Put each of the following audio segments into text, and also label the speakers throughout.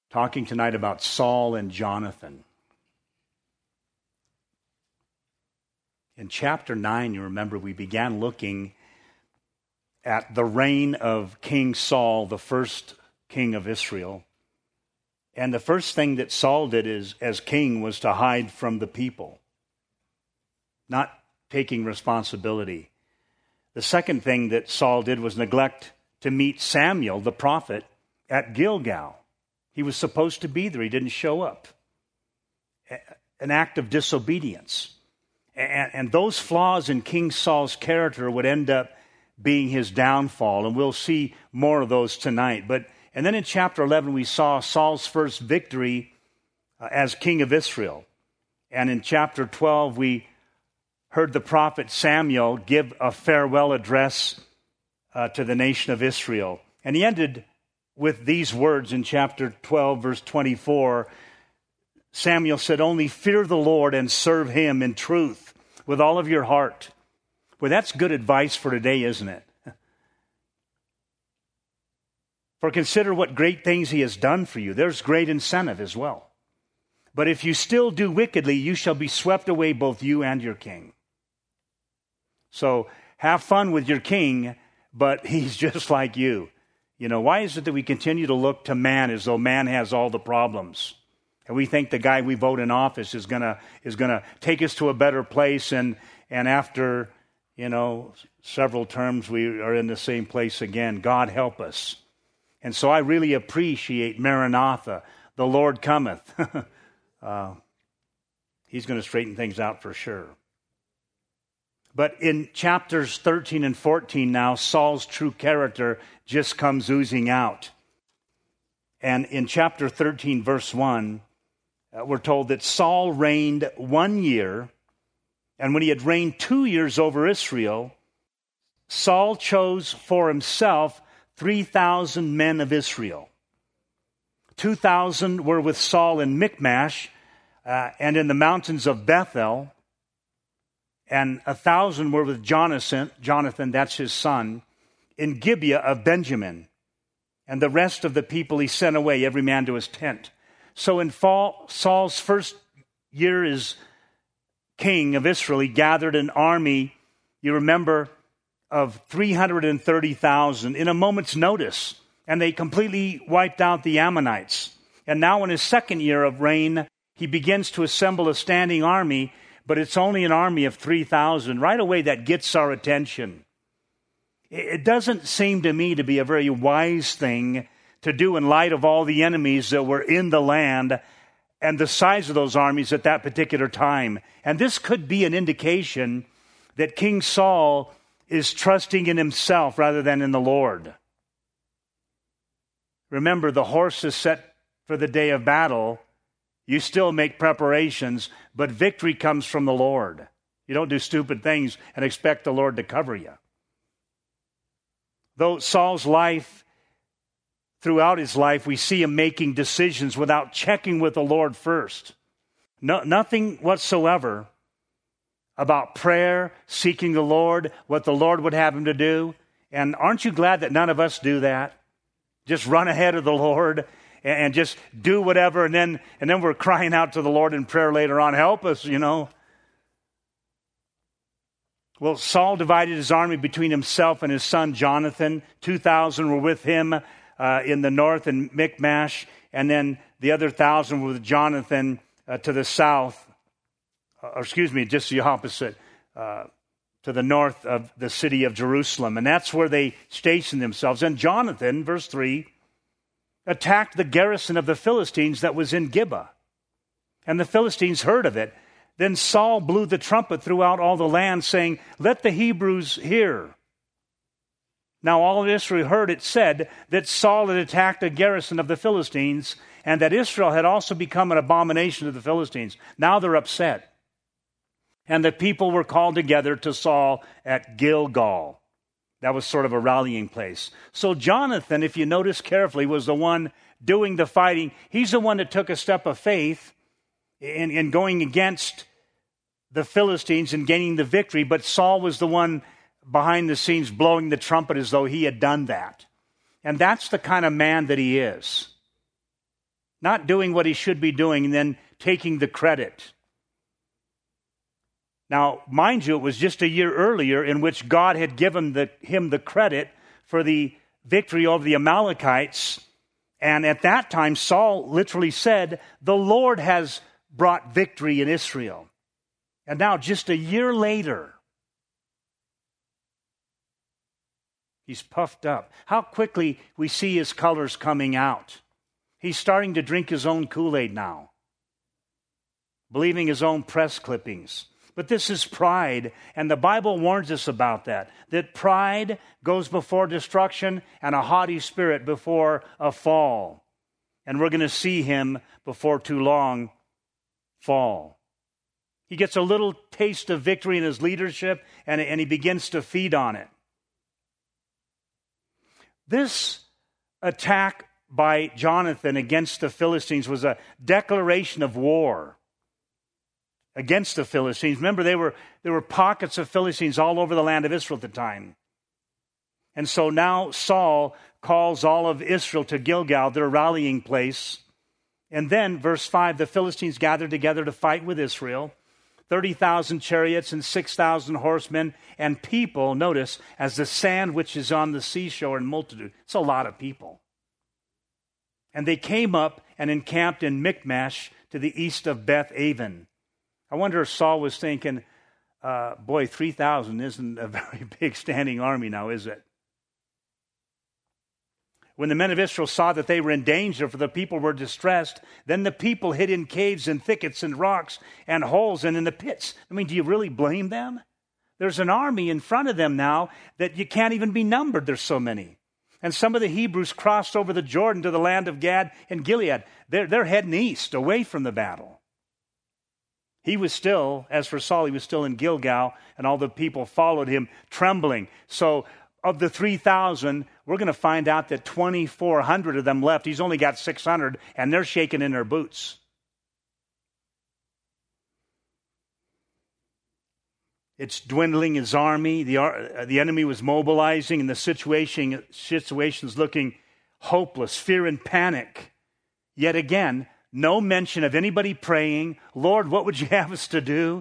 Speaker 1: talking tonight about Saul and Jonathan. In chapter 9, you remember, we began looking at the reign of King Saul, the first king of Israel. And the first thing that Saul did as king was to hide from the people, not taking responsibility. The second thing that Saul did was neglect to meet Samuel, the prophet, at Gilgal. He was supposed to be there. He didn't show up. An act of disobedience. And those flaws in King Saul's character would end up being his downfall. And we'll see more of those tonight. And then in chapter 11, we saw Saul's first victory as king of Israel. And in chapter 12, we heard the prophet Samuel give a farewell address to the nation of Israel. And he ended with these words in chapter 12, verse 24. Samuel said, "Only fear the Lord and serve him in truth with all of your heart." Well, that's good advice for today, isn't it? For consider what great things he has done for you. There's great incentive as well. But if you still do wickedly, you shall be swept away, both you and your king. So have fun with your king, but he's just like you. You know, why is it that we continue to look to man as though man has all the problems? And we think the guy we vote in office is gonna take us to a better place, and after, several terms we are in the same place again. God help us. And so I really appreciate Maranatha, the Lord cometh. He's going to straighten things out for sure. But in chapters 13 and 14 now, Saul's true character just comes oozing out. And in chapter 13, verse 1, we're told that Saul reigned 1 year, and when he had reigned 2 years over Israel, Saul chose for himself 3,000 men of Israel. 2,000 were with Saul in Michmash and in the mountains of Bethel, and 1,000 were with Jonathan, that's his son, in Gibeah of Benjamin. And the rest of the people he sent away, every man to his tent. So in Saul's first year as king of Israel, he gathered an army, you remember, of 330,000 in a moment's notice. And they completely wiped out the Ammonites. And now in his second year of reign, he begins to assemble a standing army, but it's only an army of 3,000. Right away, that gets our attention. It doesn't seem to me to be a very wise thing to do in light of all the enemies that were in the land and the size of those armies at that particular time. And this could be an indication that King Saul is trusting in himself rather than in the Lord. Remember, the horse is set for the day of battle. You still make preparations, but victory comes from the Lord. You don't do stupid things and expect the Lord to cover you. Though Saul's life, throughout his life, we see him making decisions without checking with the Lord first. Nothing whatsoever about prayer, seeking the Lord, what the Lord would have him to do. And aren't you glad that none of us do that? Just run ahead of the Lord and just do whatever, and then we're crying out to the Lord in prayer later on, help us, Well, Saul divided his army between himself and his son Jonathan. 2,000 were with him in the north in Michmash, and then the other 1,000 were with Jonathan to the south, just the opposite, to the north of the city of Jerusalem. And that's where they stationed themselves. And Jonathan, verse 3, attacked the garrison of the Philistines that was in Gibeah. And the Philistines heard of it. Then Saul blew the trumpet throughout all the land, saying, "Let the Hebrews hear." Now all of Israel heard it said that Saul had attacked a garrison of the Philistines, and that Israel had also become an abomination to the Philistines. Now they're upset. And the people were called together to Saul at Gilgal. That was sort of a rallying place. So Jonathan, if you notice carefully, was the one doing the fighting. He's the one that took a step of faith in going against the Philistines and gaining the victory, but Saul was the one behind the scenes blowing the trumpet as though he had done that. And that's the kind of man that he is. not doing what he should be doing, and then taking the credit. Now, mind you, it was just a year earlier in which God had given him the credit for the victory over the Amalekites. And at that time, Saul literally said, "The Lord has brought victory in Israel." And now, just a year later, he's puffed up. How quickly we see his colors coming out. He's starting to drink his own Kool-Aid now, believing his own press clippings. But this is pride, and the Bible warns us about that pride goes before destruction and a haughty spirit before a fall. And we're going to see him before too long fall. He gets a little taste of victory in his leadership, and he begins to feed on it. This attack by Jonathan against the Philistines was a declaration of war against the Philistines. Remember, there were pockets of Philistines all over the land of Israel at the time. And so now Saul calls all of Israel to Gilgal, their rallying place. And then, verse 5, the Philistines gathered together to fight with Israel. 30,000 chariots and 6,000 horsemen and people, notice, as the sand which is on the seashore in multitude. It's a lot of people. And they came up and encamped in Michmash to the east of Beth Aven. I wonder if Saul was thinking, 3,000 isn't a very big standing army now, is it? When the men of Israel saw that they were in danger, for the people were distressed, then the people hid in caves and thickets and rocks and holes and in the pits. I mean, do you really blame them? There's an army in front of them now that you can't even be numbered. There's so many. And some of the Hebrews crossed over the Jordan to the land of Gad and Gilead. They're heading east, away from the battle. He was still, as for Saul, he was still in Gilgal, and all the people followed him trembling. So of the 3,000, we're going to find out that 2,400 of them left. He's only got 600, and they're shaking in their boots. It's dwindling his army. The enemy was mobilizing, and the situation's looking hopeless, fear and panic. Yet again, no mention of anybody praying, "Lord, what would you have us to do?"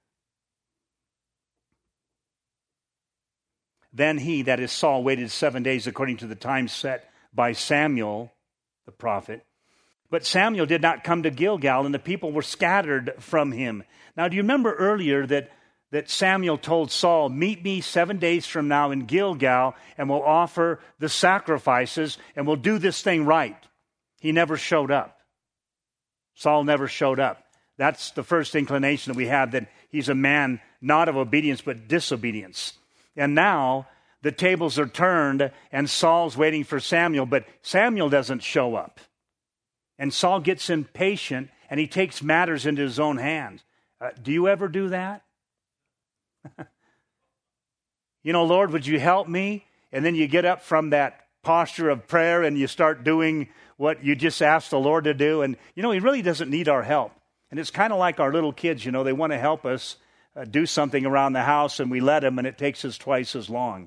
Speaker 1: Then he, that is Saul, waited 7 days according to the time set by Samuel, the prophet. But Samuel did not come to Gilgal, and the people were scattered from him. Now, do you remember earlier that Samuel told Saul, "Meet me 7 days from now in Gilgal, and we'll offer the sacrifices, and we'll do this thing right"? He never showed up. Saul never showed up. That's the first inclination that we have, that he's a man not of obedience but disobedience. And now the tables are turned and Saul's waiting for Samuel, but Samuel doesn't show up. And Saul gets impatient and he takes matters into his own hands. Do you ever do that? Lord, would you help me? And then you get up from that posture of prayer and you start doing what you just asked the Lord to do. And, he really doesn't need our help. And it's kind of like our little kids, they want to help us do something around the house, and we let them, and it takes us twice as long.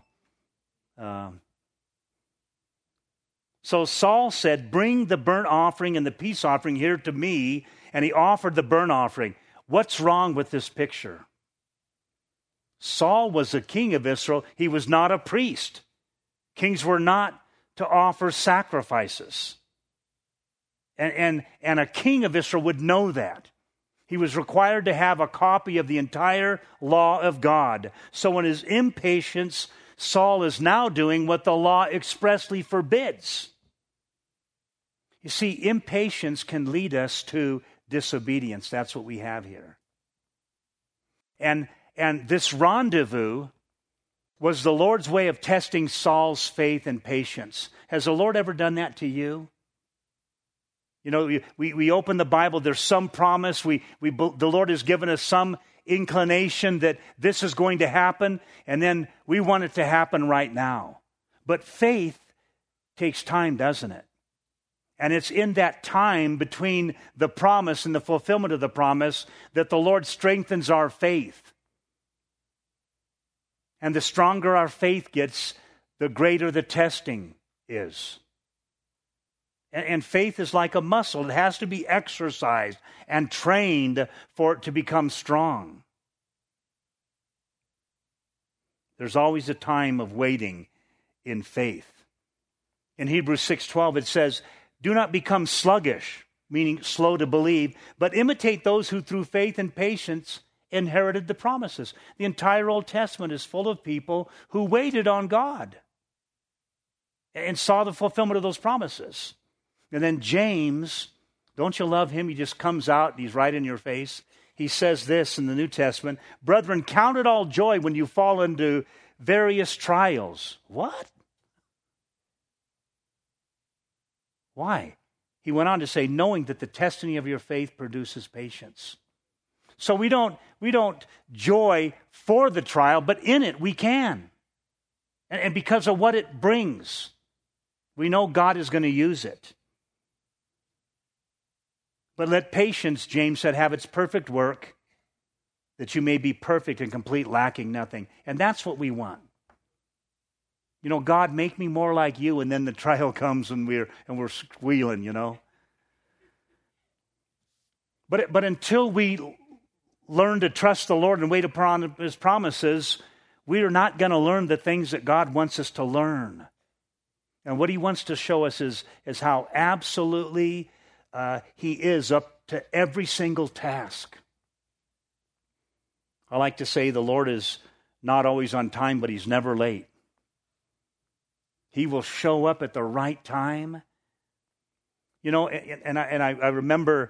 Speaker 1: So Saul said, "Bring the burnt offering and the peace offering here to me." And he offered the burnt offering. What's wrong with this picture? Saul was a king of Israel. He was not a priest. Kings were not to offer sacrifices. And a king of Israel would know that. He was required to have a copy of the entire law of God. So in his impatience, Saul is now doing what the law expressly forbids. You see, impatience can lead us to disobedience. That's what we have here. And this rendezvous was the Lord's way of testing Saul's faith and patience. Has the Lord ever done that to you? We open the Bible, there's some promise, the Lord has given us some inclination that this is going to happen, and then we want it to happen right now. But faith takes time, doesn't it? And it's in that time between the promise and the fulfillment of the promise that the Lord strengthens our faith. And the stronger our faith gets, the greater the testing is. And faith is like a muscle. It has to be exercised and trained for it to become strong. There's always a time of waiting in faith. In Hebrews 6:12 it says, "Do not become sluggish," meaning slow to believe, "but imitate those who through faith and patience inherited the promises." The entire Old Testament is full of people who waited on God and saw the fulfillment of those promises. And then James, don't you love him? He just comes out and he's right in your face. He says this in the New Testament, "Brethren, count it all joy when you fall into various trials." What? Why? He went on to say, "Knowing that the testing of your faith produces patience." So we don't joy for the trial, but in it we can. And because of what it brings, we know God is going to use it. But let patience, James said, have its perfect work, that you may be perfect and complete, lacking nothing. And that's what we want. You know, God, make me more like you, and then the trial comes and we're squealing, you know. But until we learn to trust the Lord and wait upon His promises, we are not going to learn the things that God wants us to learn. And what He wants to show us is how absolutely He is up to every single task. I like to say the Lord is not always on time, but He's never late. He will show up at the right time. You know, and I remember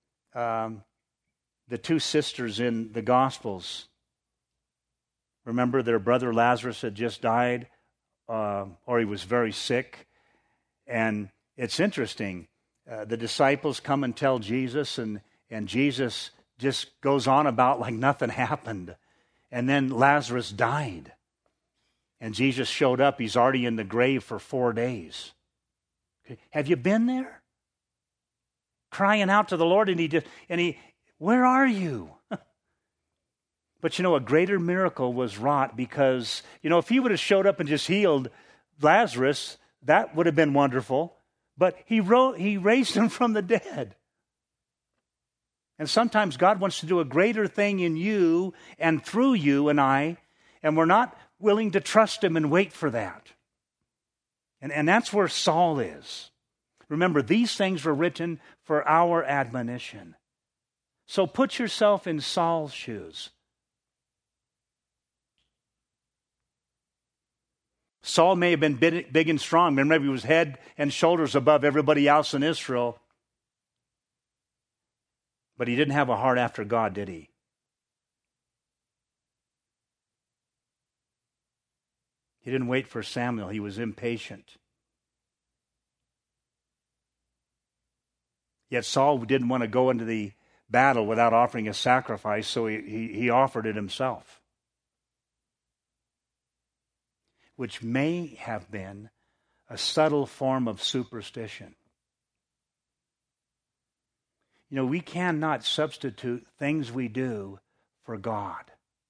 Speaker 1: the two sisters in the Gospels. Remember, their brother Lazarus had just died, or he was very sick. And it's interesting. The disciples come and tell Jesus, and Jesus just goes on about like nothing happened. And then Lazarus died. And Jesus showed up. He's already in the grave for 4 days. Okay. Have you been there? Crying out to the Lord, and he, where are you? But you know, a greater miracle was wrought because, you know, if He would have showed up and just healed Lazarus, that would have been wonderful. But He raised him from the dead. And sometimes God wants to do a greater thing in you and through you and I, and we're not willing to trust Him and wait for that. And that's where Saul is. Remember, these things were written for our admonition. So put yourself in Saul's shoes. Saul may have been big and strong. Remember, he was head and shoulders above everybody else in Israel. But he didn't have a heart after God, did he? He didn't wait for Samuel. He was impatient. Yet Saul didn't want to go into the battle without offering a sacrifice, so he offered it himself. Which may have been a subtle form of superstition. You know, we cannot substitute things we do for God.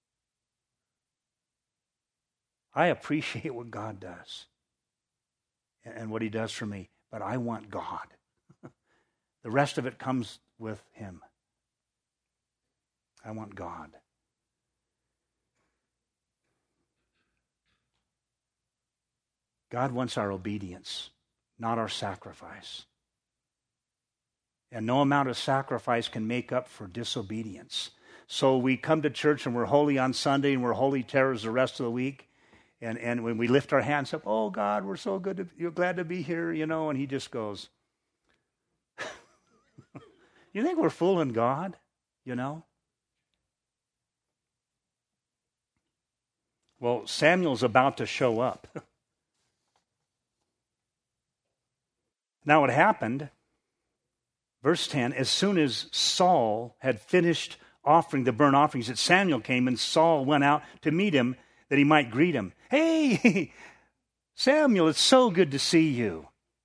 Speaker 1: I appreciate what God does and what He does for me, but I want God. The rest of it comes with Him. I want God. God wants our obedience, not our sacrifice. And no amount of sacrifice can make up for disobedience. So we come to church and we're holy on Sunday and we're holy terrors the rest of the week. And when we lift our hands up, "Oh God, we're so good, you're glad to be here," you know, and He just goes, you think we're fooling God, you know? Well, Samuel's about to show up. Now it happened, verse 10, as soon as Saul had finished offering the burnt offerings, that Samuel came and Saul went out to meet him that he might greet him. "Hey, Samuel, it's so good to see you."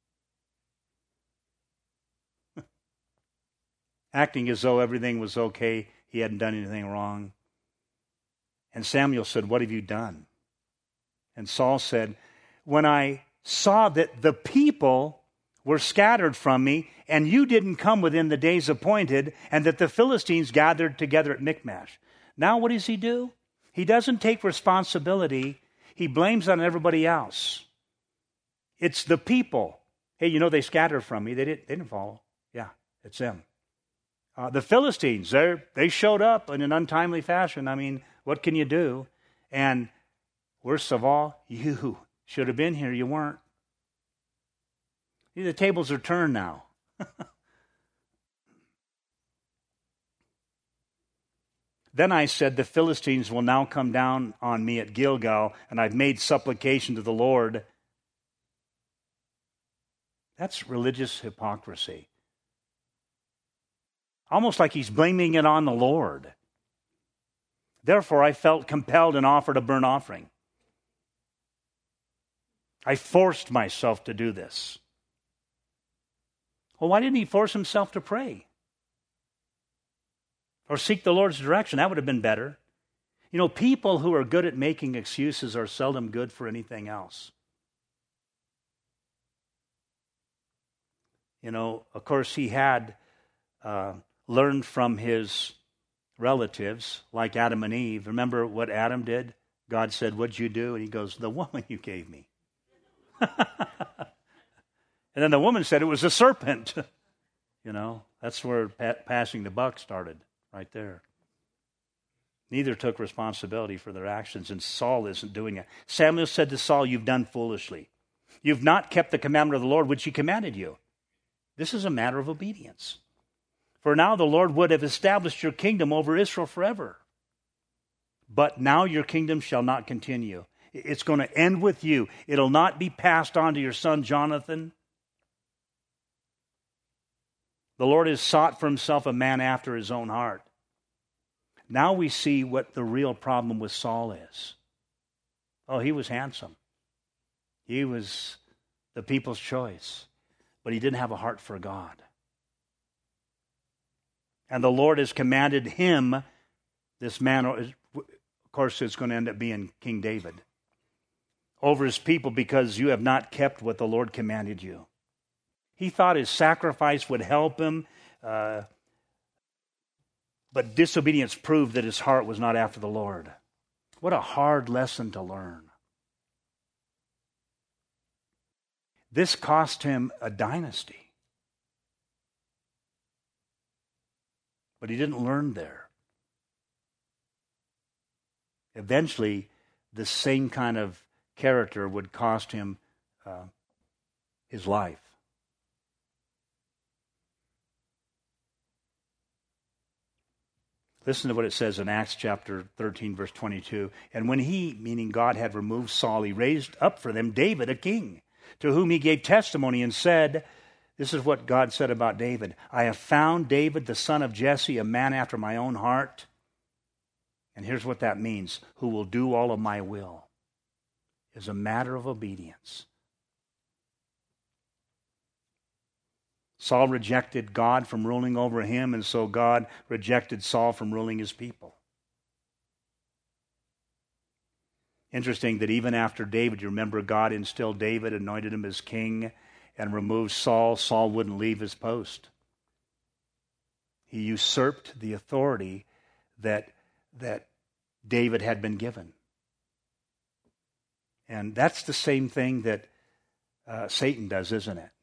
Speaker 1: Acting as though everything was okay, he hadn't done anything wrong. And Samuel said, "What have you done?" And Saul said, "When I saw that the people were scattered from me, and you didn't come within the days appointed, and that the Philistines gathered together at Michmash. Now what does he do? He doesn't take responsibility. He blames on everybody else. It's the people. Hey, you know, they scattered from me. They didn't follow. Yeah, it's them. The Philistines, they showed up in an untimely fashion. I mean, what can you do? And worst of all, you should have been here. You weren't. The tables are turned now. Then I said, the Philistines will now come down on me at Gilgal, and I've made supplication to the Lord. That's religious hypocrisy. Almost like he's blaming it on the Lord. Therefore, I felt compelled and offered a burnt offering. I forced myself to do this. Well, why didn't he force himself to pray? Or seek the Lord's direction? That would have been better. You know, people who are good at making excuses are seldom good for anything else. You know, of course, he had learned from his relatives, like Adam and Eve. Remember what Adam did? God said, "What'd you do?" And he goes, "The woman you gave me." And then the woman said, "It was a serpent." You know, that's where passing the buck started, right there. Neither took responsibility for their actions, and Saul isn't doing it. Samuel said to Saul, "You've done foolishly. You've not kept the commandment of the Lord, which he commanded you." This is a matter of obedience. For now the Lord would have established your kingdom over Israel forever. But now your kingdom shall not continue. It's going to end with you. It'll not be passed on to your son Jonathan. The Lord has sought for himself a man after his own heart. Now we see what the real problem with Saul is. Oh, he was handsome. He was the people's choice. But he didn't have a heart for God. And the Lord has commanded him, this man, of course it's going to end up being King David, over his people because you have not kept what the Lord commanded you. He thought his sacrifice would help him, but disobedience proved that his heart was not after the Lord. What a hard lesson to learn. This cost him a dynasty. But he didn't learn there. Eventually, the same kind of character would cost him his life. Listen to what it says in Acts chapter 13, verse 22. And when he, meaning God, had removed Saul, he raised up for them David, a king, to whom he gave testimony and said, this is what God said about David, "I have found David, the son of Jesse, a man after my own heart." And here's what that means: who will do all of my will. Is a matter of obedience. Saul rejected God from ruling over him, and so God rejected Saul from ruling his people. Interesting that even after David, you remember God instilled David, anointed him as king, and removed Saul. Saul wouldn't leave his post. He usurped the authority that David had been given. And that's the same thing that Satan does, isn't it?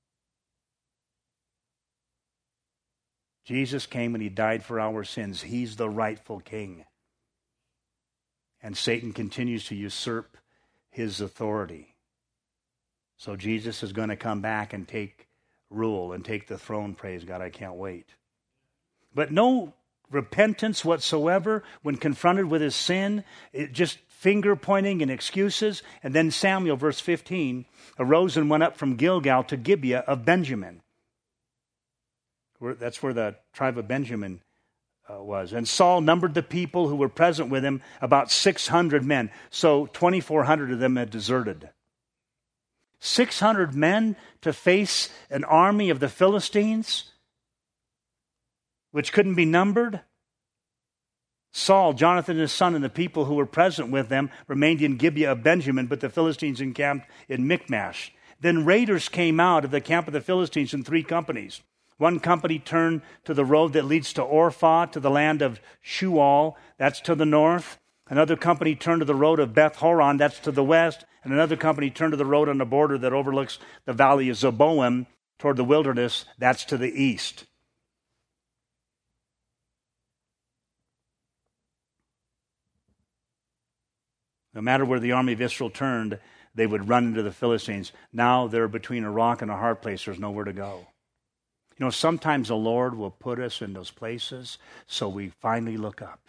Speaker 1: Jesus came and he died for our sins. He's the rightful king. And Satan continues to usurp his authority. So Jesus is going to come back and take rule and take the throne. Praise God, I can't wait. But no repentance whatsoever when confronted with his sin. It just finger pointing and excuses. And then Samuel, verse 15, arose and went up from Gilgal to Gibeah of Benjamin. That's where the tribe of Benjamin was. And Saul numbered the people who were present with him, about 600 men. So 2,400 of them had deserted. 600 men to face an army of the Philistines, which couldn't be numbered. Saul, Jonathan his son, and the people who were present with them remained in Gibeah of Benjamin, but the Philistines encamped in Michmash. Then raiders came out of the camp of the Philistines in 3 companies. One company turned to the road that leads to Orphah, to the land of Shual, that's to the north. Another company turned to the road of Beth Horon, that's to the west. And another company turned to the road on the border that overlooks the valley of Zeboim toward the wilderness, that's to the east. No matter where the army of Israel turned, they would run into the Philistines. Now they're between a rock and a hard place. There's nowhere to go. You know, sometimes the Lord will put us in those places so we finally look up.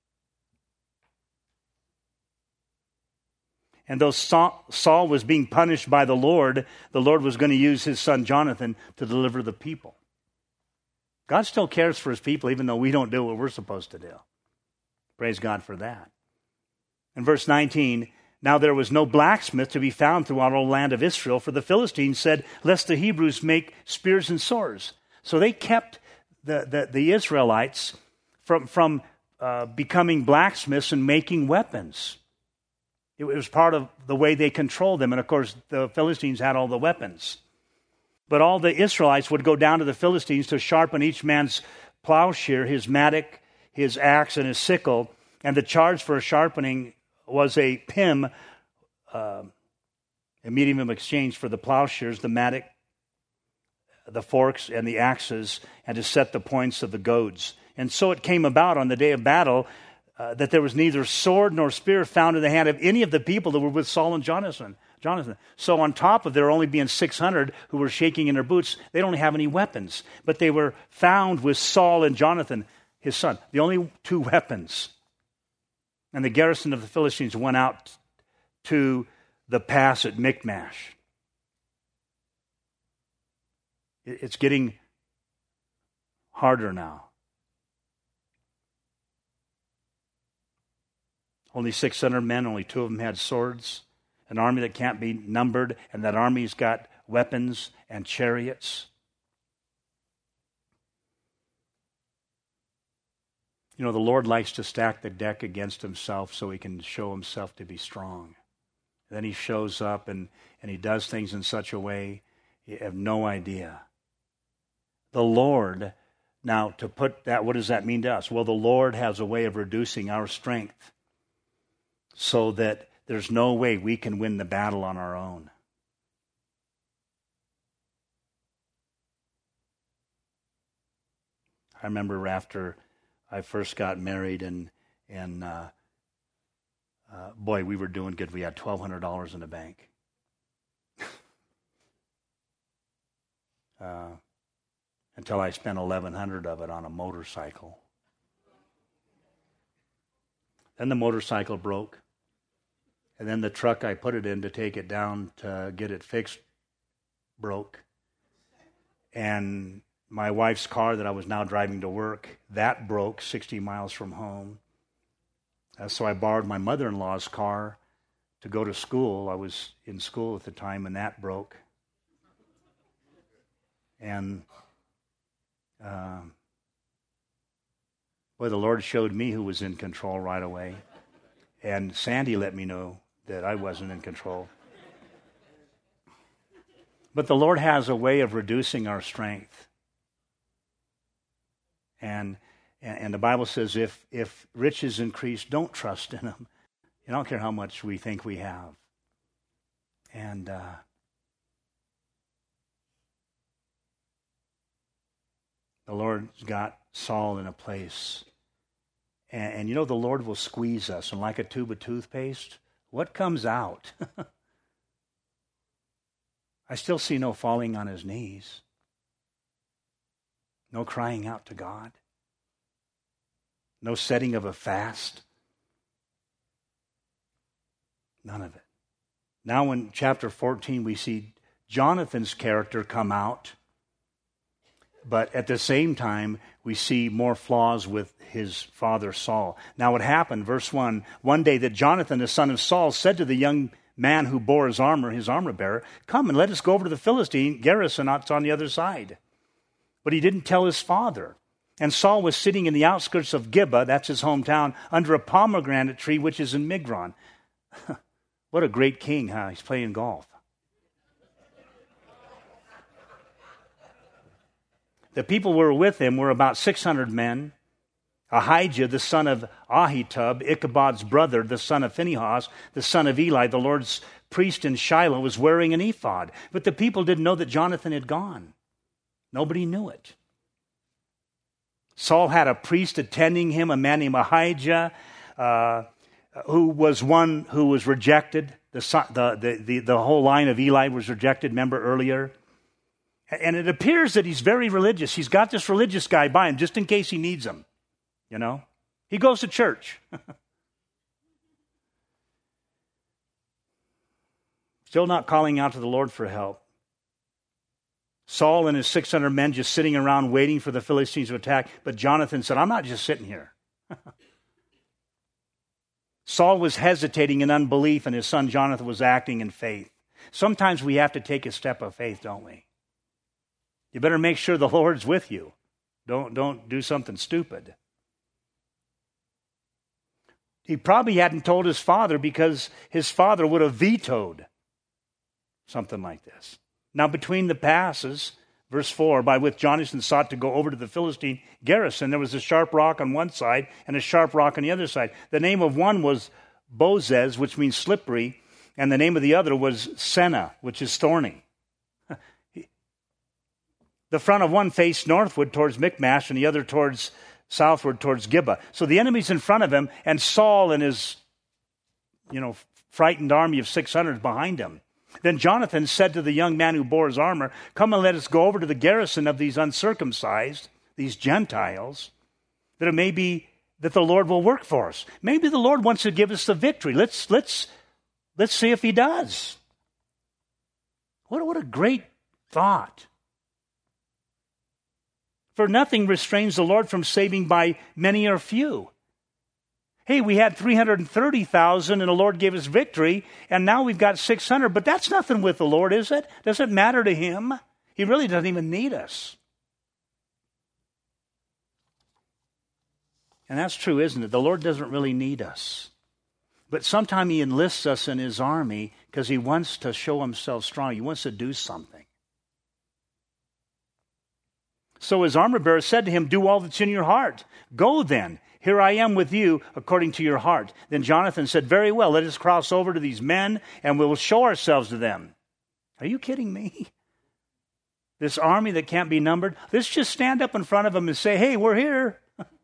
Speaker 1: And though Saul was being punished by the Lord was going to use his son Jonathan to deliver the people. God still cares for his people even though we don't do what we're supposed to do. Praise God for that. In verse 19, now there was no blacksmith to be found throughout all the land of Israel, for the Philistines said, lest the Hebrews make spears and swords. So they kept the Israelites from becoming blacksmiths and making weapons. It was part of the way they controlled them. And of course, the Philistines had all the weapons. But all the Israelites would go down to the Philistines to sharpen each man's plowshare, his mattock, his axe, and his sickle. And the charge for sharpening was a pim, a medium of exchange for the plowshares, the mattock, the forks, and the axes, and to set the points of the goads. And so it came about on the day of battle that there was neither sword nor spear found in the hand of any of the people that were with Saul and Jonathan. So on top of there only being 600 who were shaking in their boots, they don't have any weapons. But they were found with Saul and Jonathan, his son, the only 2 weapons. And the garrison of the Philistines went out to the pass at Michmash. It's getting harder now. Only 600 men, only 2 of them had swords. An army that can't be numbered, and that army's got weapons and chariots. You know, the Lord likes to stack the deck against himself so he can show himself to be strong. And then he shows up and he does things in such a way you have no idea. The Lord, now to put that, what does that mean to us? Well, the Lord has a way of reducing our strength so that there's no way we can win the battle on our own. I remember after I first got married and boy, we were doing good. We had $1,200 in the bank. Until I spent $1,100 of it on a motorcycle. Then the motorcycle broke. And then the truck I put it in to take it down to get it fixed broke. And my wife's car that I was now driving to work, that broke 60 miles from home. So I borrowed my mother-in-law's car to go to school. I was in school at the time, and that broke. And boy, the Lord showed me who was in control right away. And Sandy let me know that I wasn't in control. But the Lord has a way of reducing our strength. And the Bible says if riches increase, don't trust in them. You don't care how much we think we have. And the Lord's got Saul in a place. And you know, the Lord will squeeze us. And like a tube of toothpaste, what comes out? I still see no falling on his knees. No crying out to God. No setting of a fast. None of it. Now in chapter 14 we see Jonathan's character come out. But at the same time, we see more flaws with his father Saul. Now it happened, verse 1, one day that Jonathan, the son of Saul, said to the young man who bore his armor bearer, come and let us go over to the Philistine garrison that's on the other side. But he didn't tell his father. And Saul was sitting in the outskirts of Gibeah, that's his hometown, under a pomegranate tree which is in Migron. What a great king, huh? He's playing golf. The people who were with him were about 600 men. Ahijah, the son of Ahitub, Ichabod's brother, the son of Phinehas, the son of Eli, the Lord's priest in Shiloh, was wearing an ephod. But the people didn't know that Jonathan had gone. Nobody knew it. Saul had a priest attending him, a man named Ahijah, who was one who was rejected. The whole line of Eli was rejected, remember earlier? And it appears that he's very religious. He's got this religious guy by him just in case he needs him. You know? He goes to church. Still not calling out to the Lord for help. Saul and his 600 men just sitting around waiting for the Philistines to attack. But Jonathan said, I'm not just sitting here. Saul was hesitating in unbelief, and his son Jonathan was acting in faith. Sometimes we have to take a step of faith, don't we? You better make sure the Lord's with you. Don't do something stupid. He probably hadn't told his father because his father would have vetoed something like this. Now, between the passes, verse 4, by which Jonathan sought to go over to the Philistine garrison, there was a sharp rock on one side and a sharp rock on the other side. The name of one was Bozez, which means slippery, and the name of the other was Senna, which is thorny. The front of one faced northward towards Michmash and the other towards southward towards Gibeah. So the enemy's in front of him, and Saul and his, frightened army of 600 behind him. Then Jonathan said to the young man who bore his armor, come and let us go over to the garrison of these uncircumcised, these Gentiles, that it may be that the Lord will work for us. Maybe the Lord wants to give us the victory. Let's see if he does. What a great thought. For nothing restrains the Lord from saving by many or few. Hey, we had 330,000 and the Lord gave us victory, and now we've got 600, but that's nothing with the Lord, is it? Does it matter to him? He really doesn't even need us. And that's true, isn't it? The Lord doesn't really need us. But sometimes he enlists us in his army because he wants to show himself strong. He wants to do something. So his armor bearer said to him, do all that's in your heart. Go then. Here I am with you according to your heart. Then Jonathan said, very well, let us cross over to these men and we will show ourselves to them. Are you kidding me? This army that can't be numbered? Let's just stand up in front of them and say, hey, we're here.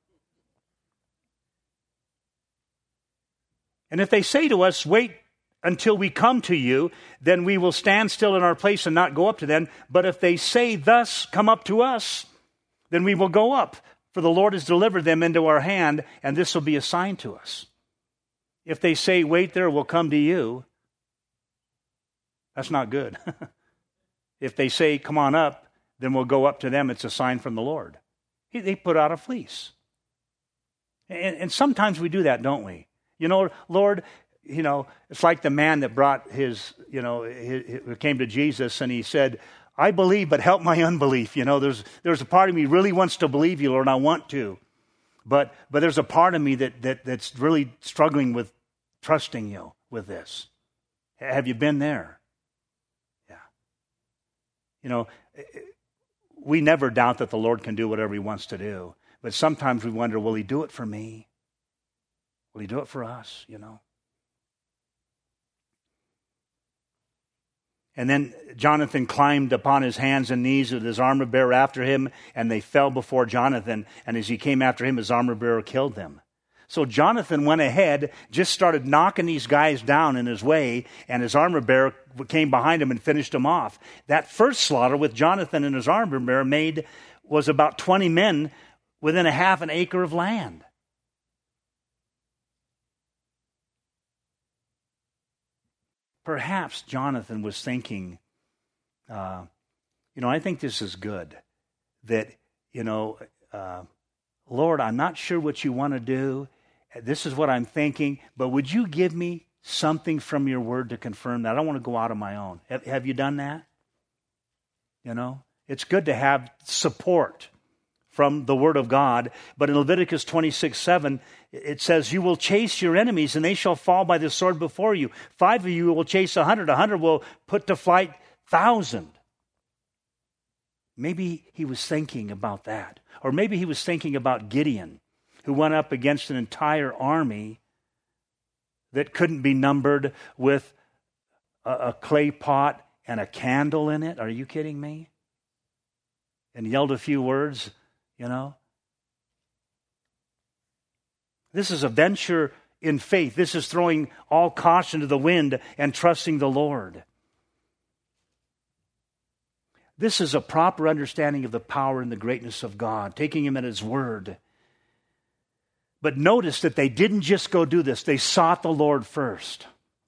Speaker 1: And if they say to us, wait until we come to you, then we will stand still in our place and not go up to them. But if they say thus, come up to us, then we will go up. For the Lord has delivered them into our hand, and this will be a sign to us. If they say, wait there, we'll come to you, that's not good. If they say, come on up, then we'll go up to them, it's a sign from the Lord. They put out a fleece. And sometimes we do that, don't we? Lord, it's like the man that brought he came to Jesus and he said, I believe, but help my unbelief. There's a part of me really wants to believe you, Lord, and I want to. But there's a part of me that's really struggling with trusting you with this. Have you been there? Yeah. We never doubt that the Lord can do whatever he wants to do. But sometimes we wonder, will he do it for me? Will he do it for us, And then Jonathan climbed upon his hands and knees with his armor bearer after him, and they fell before Jonathan. And as he came after him, his armor bearer killed them. So Jonathan went ahead, just started knocking these guys down in his way, and his armor bearer came behind him and finished him off. That first slaughter with Jonathan and his armor bearer was about 20 men within a half an acre of land. Perhaps Jonathan was thinking, I think this is good. That, Lord, I'm not sure what you want to do. This is what I'm thinking, but would you give me something from your word to confirm that? I don't want to go out on my own. Have you done that? It's good to have support from the word of God. But in Leviticus 26:7, it says, you will chase your enemies and they shall fall by the sword before you. 5 of you will chase 100. 100 will put to flight 1,000. Maybe he was thinking about that. Or maybe he was thinking about Gideon, who went up against an entire army that couldn't be numbered with a clay pot and a candle in it. Are you kidding me? And yelled a few words, you know. This is a venture in faith. This is throwing all caution to the wind and trusting the Lord. This is a proper understanding of the power and the greatness of God, taking him at his word. But notice that they didn't just go do this. They sought the Lord first.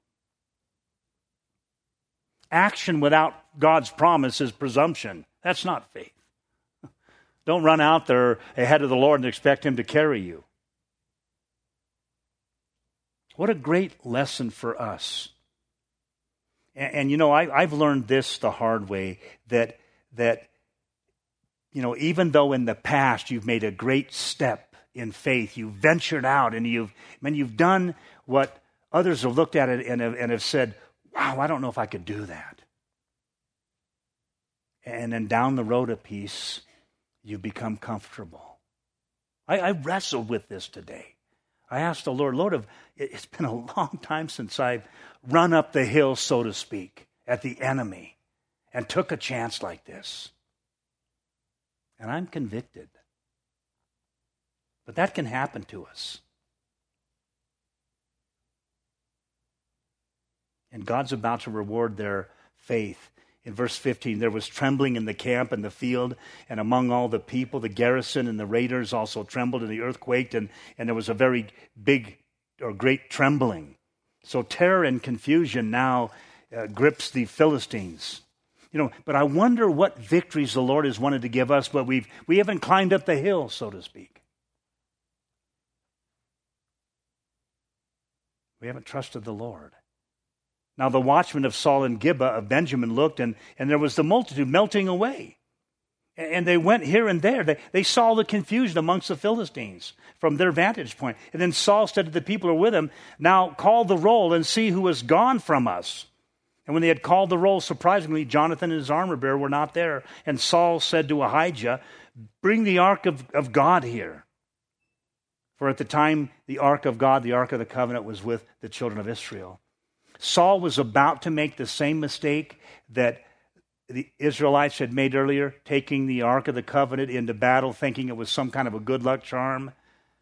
Speaker 1: Action without God's promise is presumption. That's not faith. Don't run out there ahead of the Lord and expect him to carry you. What a great lesson for us. And you know, I've learned this the hard way, that you know, even though in the past you've made a great step in faith, you've ventured out and you've done what others have looked at it and have said, wow, I don't know if I could do that. And then down the road a piece, you become comfortable. I wrestled with this today. I asked the Lord, it's been a long time since I've run up the hill, so to speak, at the enemy and took a chance like this. And I'm convicted. But that can happen to us. And God's about to reward their faith. In verse 15, there was trembling in the camp and the field, and among all the people, the garrison and the raiders also trembled, and the earth quaked, and there was a very big or great trembling. So terror and confusion now grips the Philistines. You know, but I wonder what victories the Lord has wanted to give us, but we haven't climbed up the hill, so to speak. We haven't trusted the Lord. Now the watchmen of Saul and Gibeah of Benjamin looked, and there was the multitude melting away. And they went here and there. They saw the confusion amongst the Philistines from their vantage point. And then Saul said to the people who were with him, now call the roll and see who has gone from us. And when they had called the roll, surprisingly, Jonathan and his armor bearer were not there. And Saul said to Ahijah, bring the ark of God here. For at the time, the ark of God, the ark of the covenant, was with the children of Israel. Saul was about to make the same mistake that the Israelites had made earlier, taking the Ark of the Covenant into battle, thinking it was some kind of a good luck charm.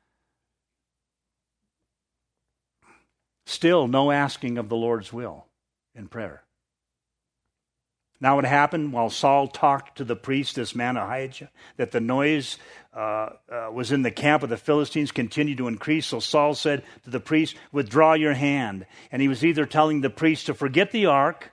Speaker 1: Still, no asking of the Lord's will in prayer. Now it happened while Saul talked to the priest, this man Ahijah, that the noise was in the camp of the Philistines continued to increase. So Saul said to the priest, withdraw your hand. And he was either telling the priest to forget the ark,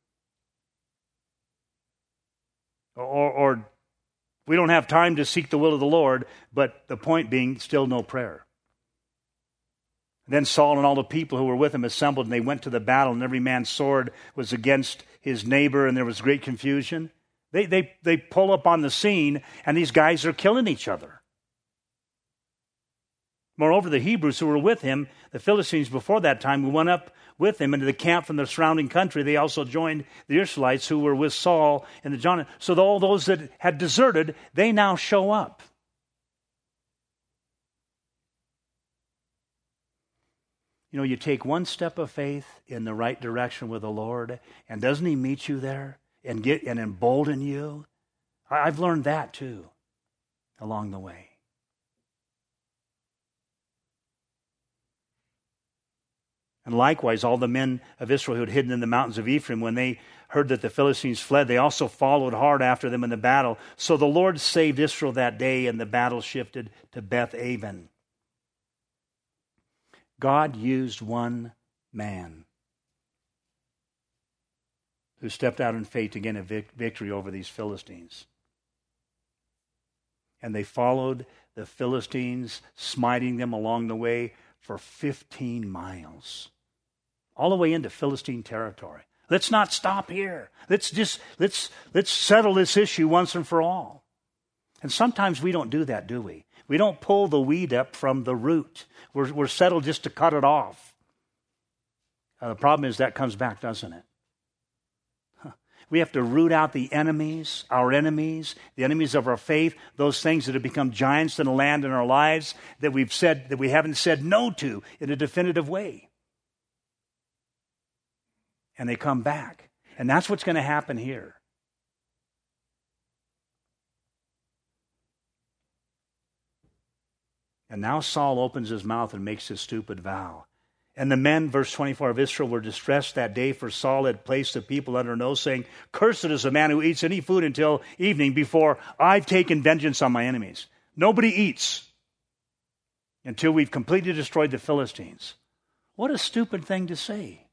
Speaker 1: or we don't have time to seek the will of the Lord, but the point being, still no prayer. Then Saul and all the people who were with him assembled, and they went to the battle, and every man's sword was against his neighbor, and there was great confusion. They pull up on the scene, and these guys are killing each other. Moreover, the Hebrews who were with him, the Philistines before that time, who went up with him into the camp from the surrounding country, they also joined the Israelites who were with Saul and the Jonathan. So all those that had deserted, they now show up. You know, you take one step of faith in the right direction with the Lord, and doesn't he meet you there and embolden you? I've learned that too along the way. And likewise, all the men of Israel who had hidden in the mountains of Ephraim, when they heard that the Philistines fled, they also followed hard after them in the battle. So the Lord saved Israel that day, and the battle shifted to Beth-aven. God used one man who stepped out in faith to gain a victory over these Philistines. And they followed the Philistines, smiting them along the way for 15 miles. All the way into Philistine territory. Let's not stop here. Let's settle this issue once and for all. And sometimes we don't do that, do we? We don't pull the weed up from the root. We're settled just to cut it off. The problem is that comes back, doesn't it? We have to root out the enemies, the enemies of our faith, those things that have become giants in the land in our lives that we haven't said no to in a definitive way. And they come back. And that's what's going to happen here. And now Saul opens his mouth and makes this stupid vow. And the men, verse 24 of Israel, were distressed that day, for Saul had placed the people under an oath, saying, "Cursed is a man who eats any food until evening, before I've taken vengeance on my enemies." Nobody eats until we've completely destroyed the Philistines. What a stupid thing to say.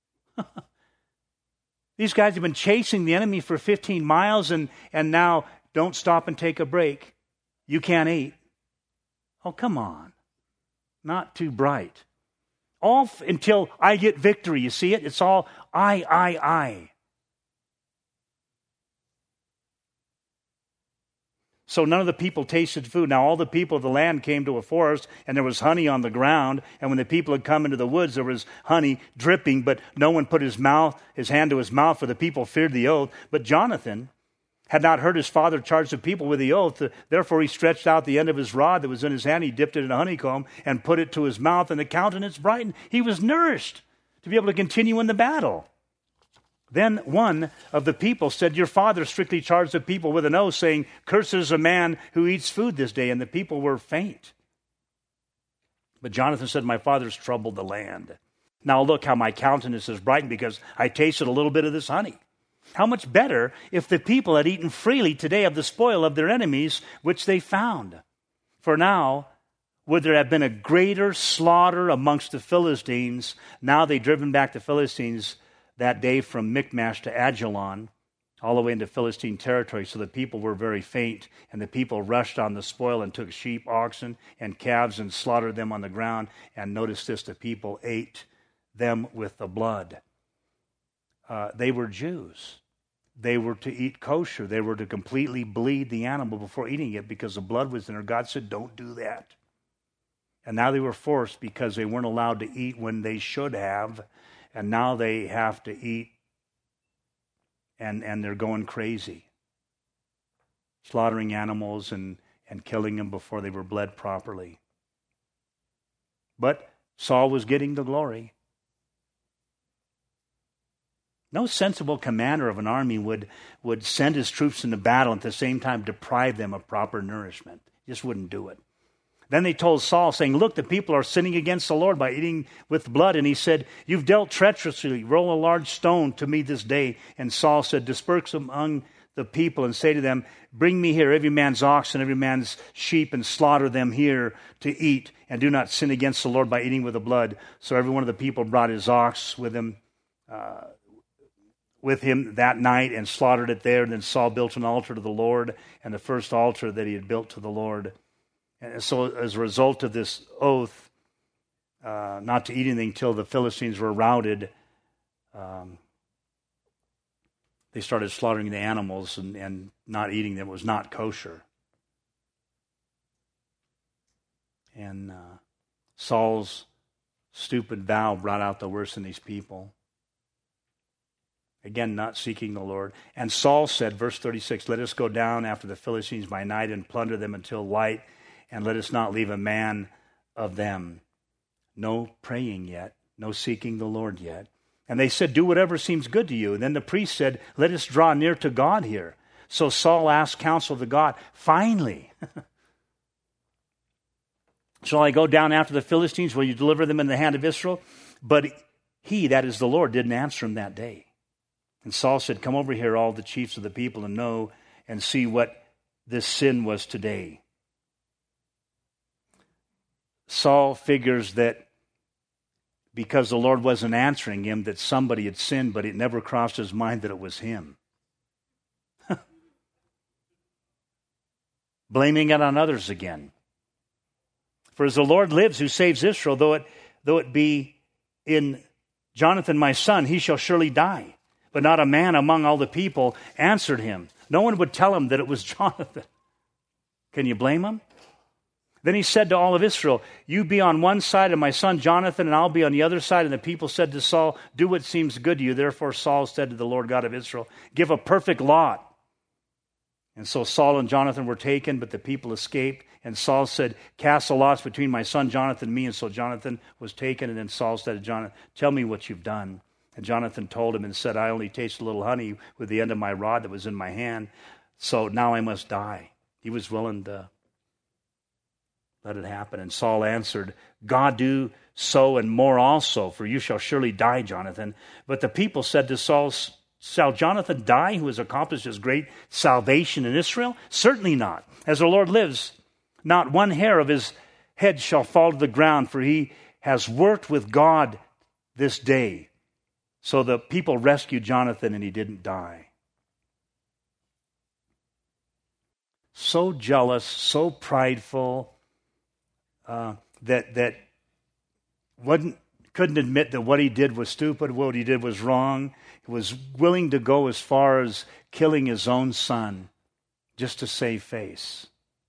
Speaker 1: These guys have been chasing the enemy for 15 miles and now don't stop and take a break. You can't eat. Oh, come on. Not too bright. All until I get victory. You see it? It's all I. So none of the people tasted food. Now all the people of the land came to a forest, and there was honey on the ground. And when the people had come into the woods, there was honey dripping, but no one put his hand to his mouth, for the people feared the oath. But Jonathan had not heard his father charge the people with the oath. Therefore he stretched out the end of his rod that was in his hand. He dipped it in a honeycomb and put it to his mouth, and the countenance brightened. He was nourished to be able to continue in the battle. Then one of the people said, "Your father strictly charged the people with an oath, saying, 'Cursed is a man who eats food this day.' And the people were faint. But Jonathan said, 'My father's troubled the land. Now look how my countenance is brightened, because I tasted a little bit of this honey.' How much better if the people had eaten freely today of the spoil of their enemies, which they found. For now would there have been a greater slaughter amongst the Philistines. Now they'd driven back the Philistines that day from Michmash to Ajalon, all the way into Philistine territory. So the people were very faint, and the people rushed on the spoil and took sheep, oxen, and calves and slaughtered them on the ground. And notice this, the people ate them with the blood." They were Jews. They were to eat kosher. They were to completely bleed the animal before eating it, because the blood was in there. God said, "Don't do that." And now they were forced, because they weren't allowed to eat when they should have. And now they have to eat, and they're going crazy. Slaughtering animals and killing them before they were bled properly. But Saul was getting the glory. No sensible commander of an army would send his troops into battle and at the same time deprive them of proper nourishment. He just wouldn't do it. Then they told Saul, saying, "Look, the people are sinning against the Lord by eating with blood." And he said, "You've dealt treacherously. Roll a large stone to me this day." And Saul said, "Disperse among the people and say to them, 'Bring me here every man's ox and every man's sheep, and slaughter them here to eat, and do not sin against the Lord by eating with the blood.' So every one of the people brought his ox with him that night and slaughtered it there. And then Saul built an altar to the Lord, and the first altar that he had built to the Lord. And so as a result of this oath, not to eat anything until the Philistines were routed, they started slaughtering the animals and not eating them. It was not kosher. And Saul's stupid vow brought out the worst in these people. Again, not seeking the Lord. And Saul said, verse 36, "Let us go down after the Philistines by night and plunder them until light, and let us not leave a man of them." No praying yet, no seeking the Lord yet. And they said, "Do whatever seems good to you." And then the priest said, "Let us draw near to God here." So Saul asked counsel to God. "Finally, shall I go down after the Philistines? Will you deliver them in the hand of Israel?" But he, that is the Lord, didn't answer him that day. And Saul said, "Come over here, all the chiefs of the people, and know and see what this sin was today." Saul figures that because the Lord wasn't answering him, that somebody had sinned, but it never crossed his mind that it was him. Blaming it on others again. "For as the Lord lives, who saves Israel, though it be in Jonathan my son, he shall surely die." But not a man among all the people answered him. No one would tell him that it was Jonathan. Can you blame him? Then he said to all of Israel, you be on one side and my son Jonathan, and I'll be on the other side. And the people said to Saul, do what seems good to you. Therefore Saul said to the Lord God of Israel, give a perfect lot. And so Saul and Jonathan were taken, but the people escaped. And Saul said, cast the lots between my son Jonathan and me. And so Jonathan was taken. And then Saul said to Jonathan, tell me what you've done. And Jonathan told him and said, I only tasted a little honey with the end of my rod that was in my hand. So now I must die. He was willing to let it happen. And Saul answered, God do so and more also, for you shall surely die, Jonathan. But the people said to Saul, shall Jonathan die, who has accomplished this great salvation in Israel? Certainly not. As the Lord lives, not one hair of his head shall fall to the ground, for he has worked with God this day. So the people rescued Jonathan, and he didn't die. So jealous, so prideful, that couldn't admit that what he did was stupid, what he did was wrong. He was willing to go as far as killing his own son just to save face.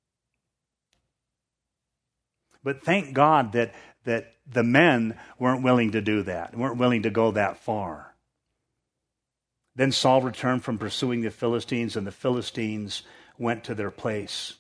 Speaker 1: But thank God that the men weren't willing to do that, weren't willing to go that far. Then Saul returned from pursuing the Philistines, and the Philistines went to their place.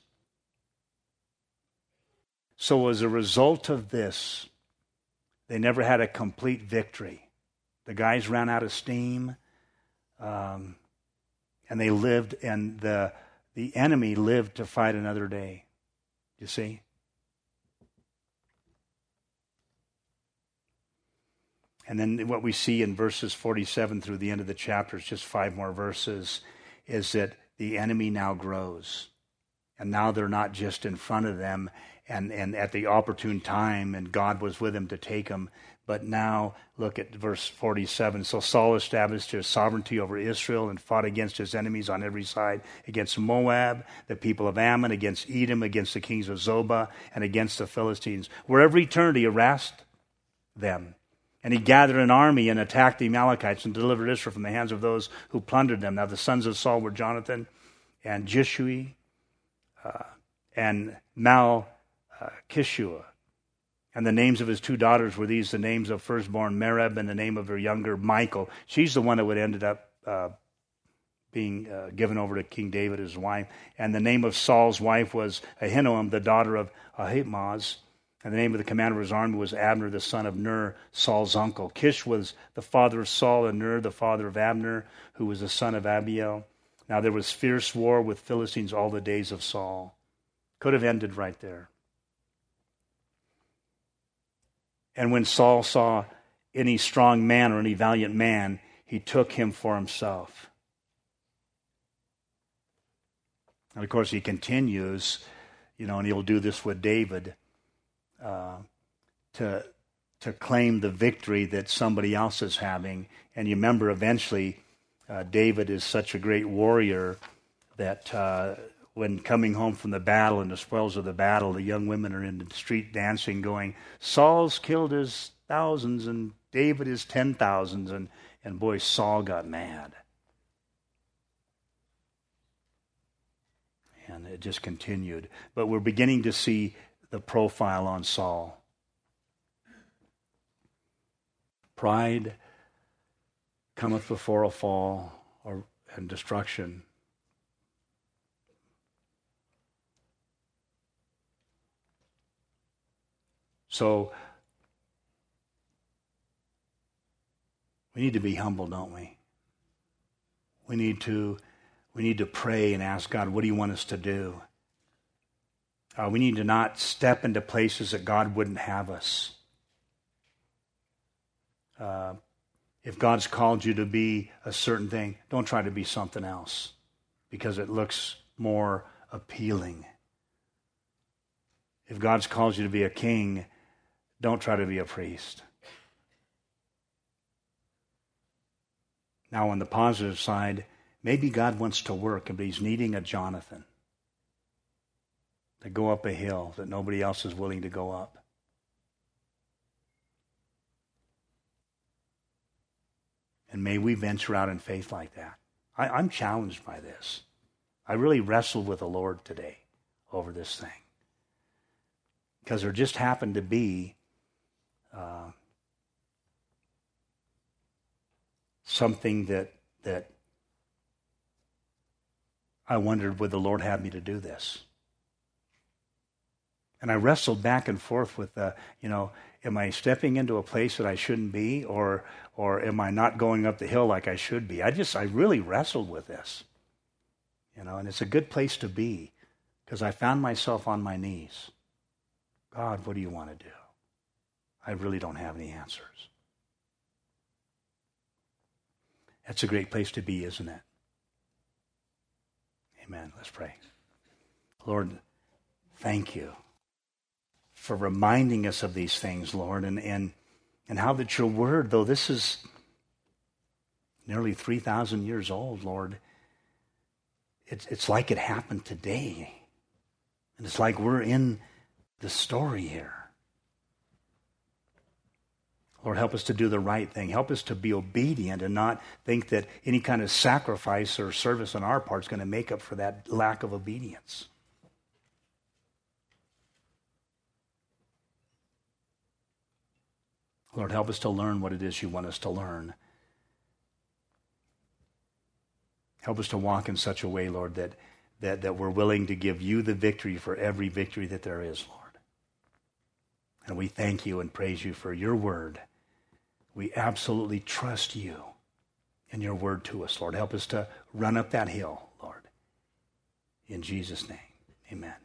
Speaker 1: So as a result of this, they never had a complete victory. The guys ran out of steam, and they lived, and the enemy lived to fight another day. You see? And then what we see in verses 47 through the end of the chapter, it's just 5 more verses, is that the enemy now grows. And now they're not just in front of them and at the opportune time, and God was with him to take them. But now, look at verse 47. So Saul established his sovereignty over Israel and fought against his enemies on every side, against Moab, the people of Ammon, against Edom, against the kings of Zobah, and against the Philistines. Wherever he turned, he harassed them. And he gathered an army and attacked the Amalekites and delivered Israel from the hands of those who plundered them. Now the sons of Saul were Jonathan and Jishui and Malchishua. And the names of his 2 daughters were these, the names of firstborn Merab and the name of her younger Michal. She's the one that would ended up being given over to King David, his wife. And the name of Saul's wife was Ahinoam, the daughter of Ahimaaz. And the name of the commander of his army was Abner, the son of Ner, Saul's uncle. Kish was the father of Saul, and Ner, the father of Abner, who was the son of Abiel. Now there was fierce war with Philistines all the days of Saul. Could have ended right there. And when Saul saw any strong man or any valiant man, he took him for himself. And of course he continues, and he'll do this with David, to claim the victory that somebody else is having. And you remember eventually David is such a great warrior that when coming home from the battle and the spoils of the battle, the young women are in the street dancing going, Saul's killed his thousands and David his 10,000s. And boy, Saul got mad. And it just continued. But we're beginning to see the profile on Saul. Pride cometh before a fall and destruction. So we need to be humble, don't we? We need to pray and ask God, what do you want us to do? We need to not step into places that God wouldn't have us. If God's called you to be a certain thing, don't try to be something else because it looks more appealing. If God's called you to be a king, don't try to be a priest. Now, on the positive side, maybe God wants to work, but he's needing a Jonathan to go up a hill that nobody else is willing to go up. And may we venture out in faith like that. I'm challenged by this. I really wrestled with the Lord today over this thing. because there just happened to be something that I wondered, would the Lord have me to do this? And I wrestled back and forth with, am I stepping into a place that I shouldn't be, or am I not going up the hill like I should be? I really wrestled with this, and it's a good place to be, because I found myself on my knees. God, what do you want to do? I really don't have any answers. That's a great place to be, isn't it? Amen. Let's pray. Lord, thank you for reminding us of these things, Lord, and how that your word, though this is nearly 3,000 years old, Lord, it's like it happened today. And it's like we're in the story here. Lord, help us to do the right thing. Help us to be obedient and not think that any kind of sacrifice or service on our part is going to make up for that lack of obedience. Lord, help us to learn what it is you want us to learn. Help us to walk in such a way, Lord, that we're willing to give you the victory for every victory that there is, Lord. And we thank you and praise you for your word. We absolutely trust you and your word to us, Lord. Help us to run up that hill, Lord. In Jesus' name, amen.